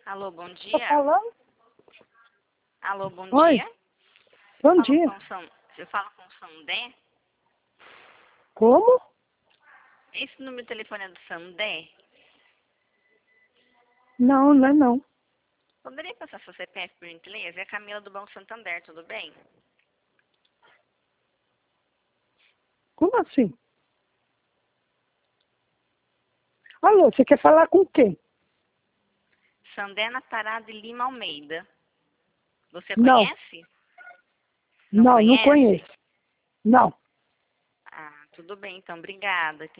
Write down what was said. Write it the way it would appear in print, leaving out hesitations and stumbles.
Alô, bom Tô dia. falando? Alô, bom Oi. dia. Bom dia. Eu falo com o Sandé? Como? Esse número de telefone é do Sandé? Não, não é não. Poderia passar seu CPF por gentileza? É a Camila do Banco Santander, tudo bem? Como assim? Alô, você quer falar com quem? Sandé Natará de Lima Almeida. Você Não, conhece? Não não conhece? conheço. Não. Ah, tudo bem, então. Obrigada.